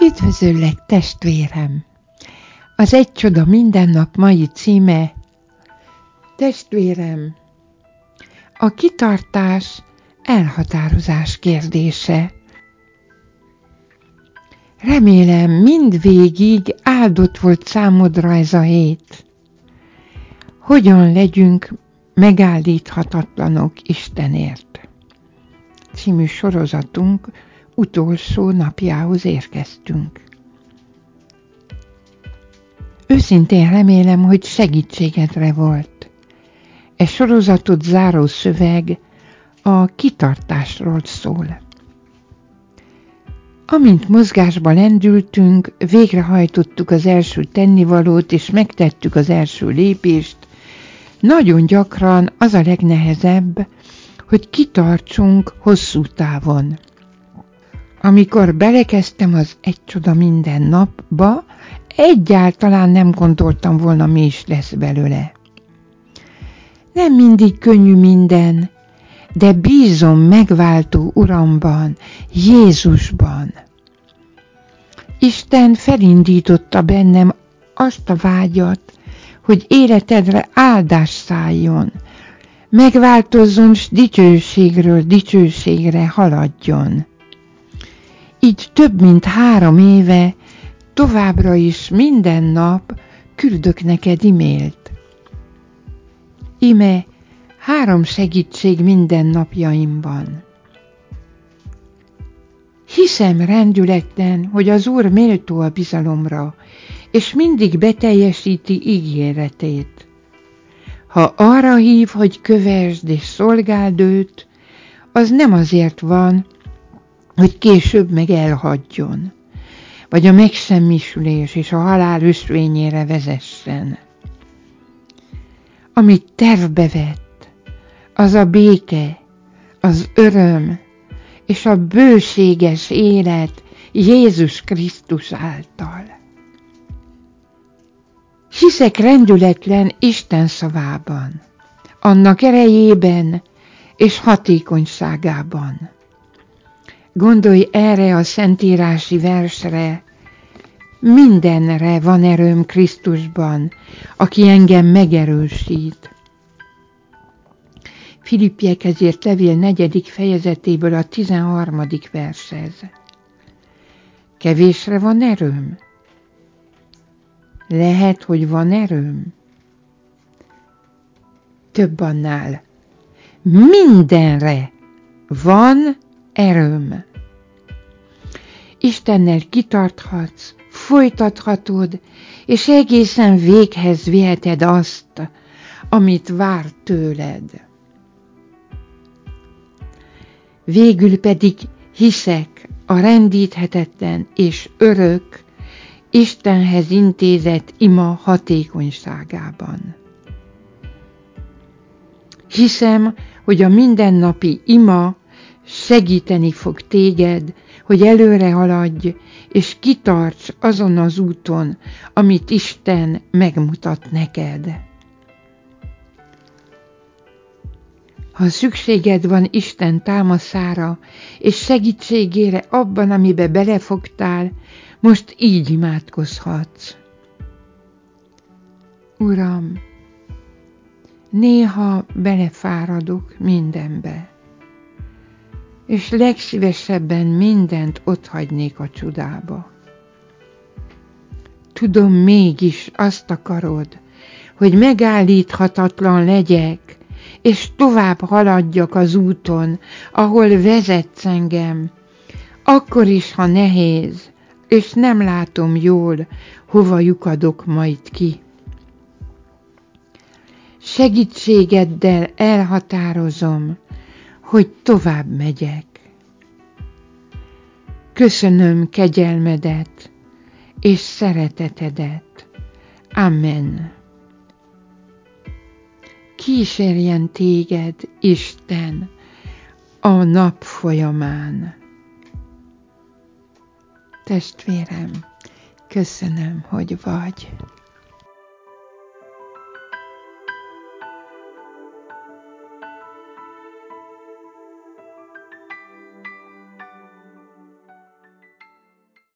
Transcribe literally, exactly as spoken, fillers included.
Üdvözöllek, testvérem! Az Egy csoda minden nap mai címe: Testvérem, a kitartás elhatározás kérdése. Remélem, mindvégig áldott volt számodra ez a hét. Hogyan legyünk megállíthatatlanok Istenért című sorozatunk utolsó napjához érkeztünk. Őszintén remélem, hogy segítségedre volt. E sorozatot záró szöveg a kitartásról szól. Amint mozgásba lendültünk, végrehajtottuk az első tennivalót és megtettük az első lépést, nagyon gyakran az a legnehezebb, hogy kitartsunk hosszú távon. Amikor belekezdtem az Egy csoda minden napba, egyáltalán nem gondoltam volna, mi is lesz belőle. Nem mindig könnyű minden, de bízom megváltó Uramban, Jézusban. Isten felindította bennem azt a vágyat, hogy életedre áldás szálljon, megváltozzon, s dicsőségről dicsőségre haladjon. Így több mint három éve továbbra is minden nap küldök neked e-mailt. Ime három segítség minden napjaimban. Hiszem rendületlen, hogy az Úr méltó a bizalomra, és mindig beteljesíti ígéretét. Ha arra hív, hogy kövesd és szolgáld őt, az nem azért van, hogy később meg elhagyjon, vagy a megsemmisülés és a halál ösvényére vezessen. Amit tervbe vett, az a béke, az öröm és a bőséges élet Jézus Krisztus által. Hiszek rendületlen Isten szavában, annak erejében és hatékonyságában. Gondolj erre a szentírási versre: mindenre van erőm Krisztusban, aki engem megerősít. Filippiekhez írt levél negyedik fejezetéből a tizenharmadik vershez. Kevésre van erőm? Lehet, hogy van erőm? Több annál. Mindenre van erőm. Istennel kitarthatsz, folytathatod, és egészen véghez viheted azt, amit vár tőled. Végül pedig hiszek a rendíthetetlen és örök Istenhez intézett ima hatékonyságában. Hiszem, hogy a mindennapi ima segíteni fog téged, hogy előre haladj, és kitarts azon az úton, amit Isten megmutat neked. Ha szükséged van Isten támaszára és segítségére abban, amibe belefogtál, most így imádkozhatsz. Uram, néha belefáradok mindenbe, és legszívesebben mindent otthagynék a csodába. Tudom, mégis azt akarod, hogy megállíthatatlan legyek, és tovább haladjak az úton, ahol vezetsz engem, akkor is, ha nehéz, és nem látom jól, hova lyukadok majd ki. Segítségeddel elhatározom, hogy tovább megyek. Köszönöm kegyelmedet és szeretetedet. Amen. Kísérjen téged Isten a nap folyamán. Testvérem, köszönöm, hogy vagy.